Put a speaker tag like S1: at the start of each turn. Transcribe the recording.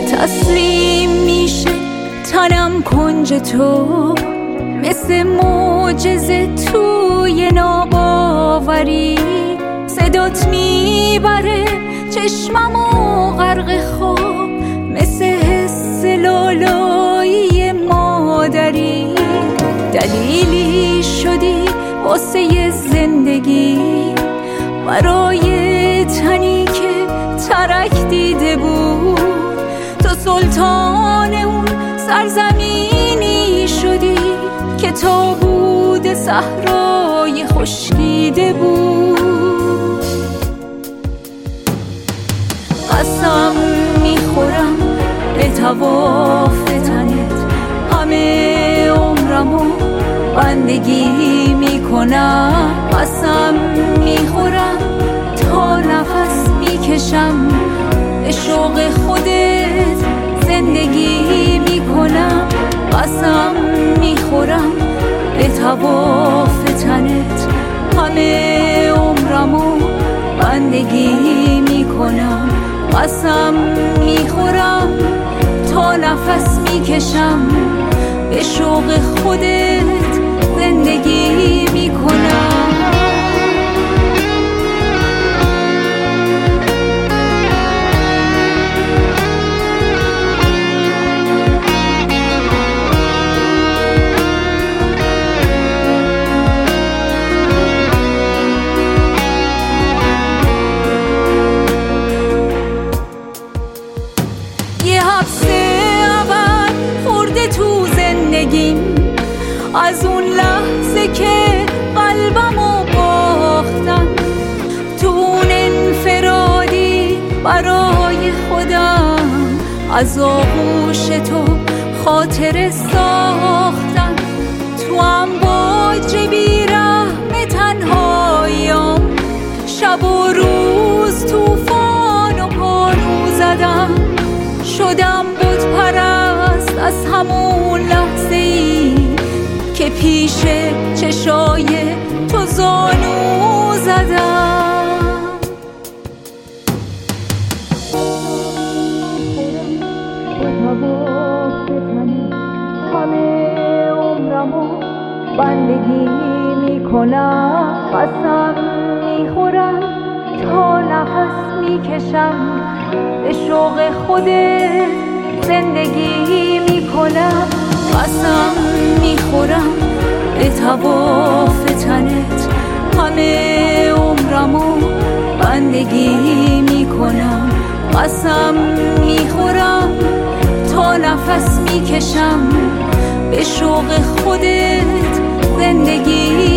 S1: تسلیم میشه تنم کنج تو، مثل معجزه توی ناباوری. صدات میبره چشممو غرق خواب، مثل حس لالایی مادری. دلیلی شدی واسه زندگی، برای تنی که ترک دیده بود. تو سلطان اون سرزمینی شدی که تابوت صحرای خشکیده بود. قسم میخورم به طواف تنت، همه عمرمو بندگی میکنم. قسم میخورم تا نفس میکشم، به شوق خودت زندگی میکنم. قسم میخورم به طواف تنت، همه عمرمو بندگی میکنم. قسم میخورم تا نفس میکشم، به شوق خودت زندگی میکنم. از اون لحظه که قلبمو باختم، تو اون انفرادی برای خودم، از آغوش تو خاطره ساختم. تو امواج بی‌رحم تنهاییام، شب و روز طوفان و پارو زدم. شدم بت پرست از همون لحظه‌ای که پیش چشای تو زانو زدم. همه عمرمو بندگی میکنم. قسم میخورم تا نفس میکشم، به شوق خودت زندگی میکنم. قسم میخورم به طواف تنت، همه عمرمو بندگی میکنم. قسم میخورم تا نفس میکشم، به شوق خودت زندگی